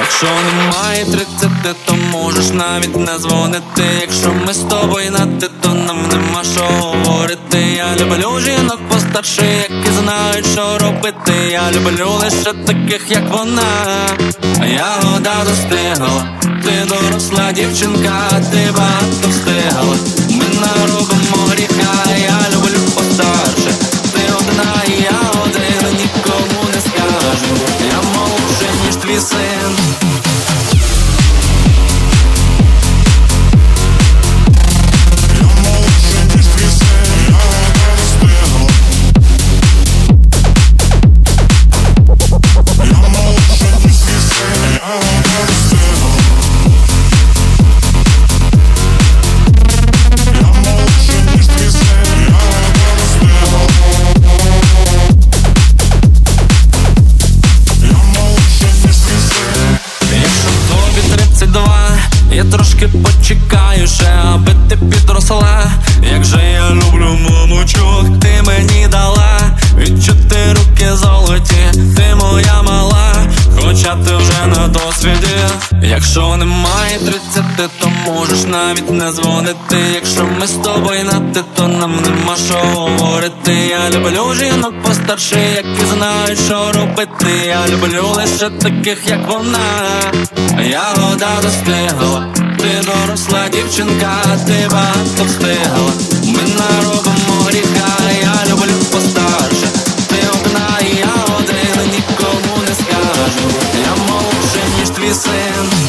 Якщо немає 30, то можеш навіть не дзвонити. Якщо ми з тобою на ти, то нам нема що говорити. Я люблю жінок постарше, які знають, що робити. Я люблю лише таких, як вона. Ягода достигла, ти доросла дівчинка, ти багато встигла. Ми наробимо гріха, я люблю постарше. Ти одна і я один, нікому не скажу. Я молодший, ніж твій син. Я трошки почекаю ще, аби ти підросла. Як же я люблю, мамочок, ти мені дала. Відчути руки золоті, ти моя мала, хоча ти вже на досвіді. Якщо немає 30, то можеш навіть не дзвонити. Якщо ми з тобою на ти, то нам нема що говорити. Я люблю жінок постарше, які знають, що робити. Я люблю лише таких, як вона. Ягода достигла, ти доросла дівчинка, ти багато встигла. Ми наробимо гріха, я люблю постарше. Ти одна і я один, нікому не скажу. Я молодший, ніж твій син.